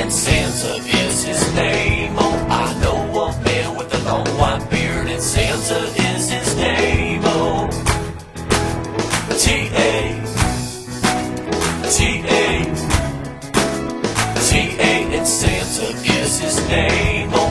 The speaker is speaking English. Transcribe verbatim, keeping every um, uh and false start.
and Santa is his name. Oh, I know a man with a long white beard, and Santa is his name. Oh, T A T A T A and Santa is his name. Oh,